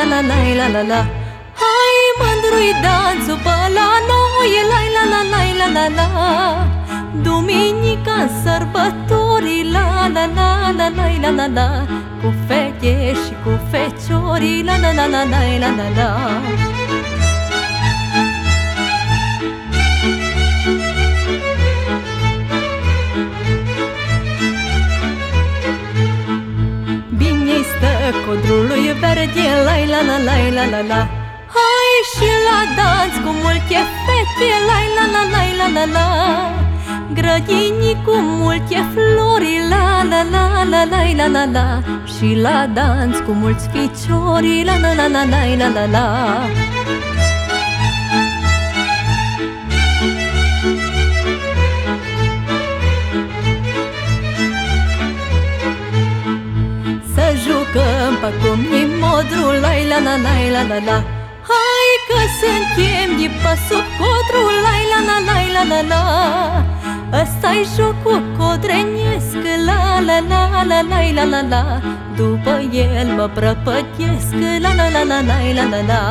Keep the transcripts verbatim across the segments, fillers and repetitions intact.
la la la la la. Hai mândru-i danțul pe la noi, la la la la la la la. Duminica sărbătorii, la la la la la la la la. Cu fete și cu feciorii, la la la la la la la la. Bine-i stă codrului verde, la la la la la la la. Hai și la dans cu multe fete, la la la la la la la. Grădinii cu multe flori, la la la la la la la la. Și la dans cu mulți ficiori, la la la la la la la la. Să jucăm pe cum e modrul, la la la la la la la. Hai că suntem de pe sub codrul, la la la la la la la. Ăsta-i jocul codrenesc, la la la la la la la la. După el mă prăpătesc, la la la la la la la la.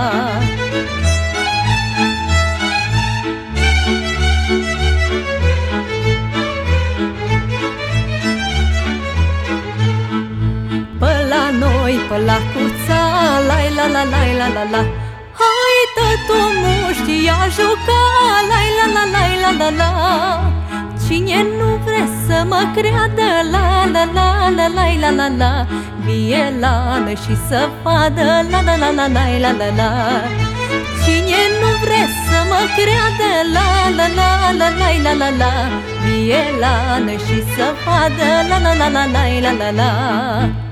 Pe la noi, pe la cuța, la la la la la la la. Hai tătu muștia juca, la la la la la la la. Cine nu vrea să mă creadă, la la la la la la la la. Vie lană și să vadă, la la la la la la la la. Cine nu vrea să mă creadă, la la la la la la la la. Vie lană și să vadă, la la la la la la la la.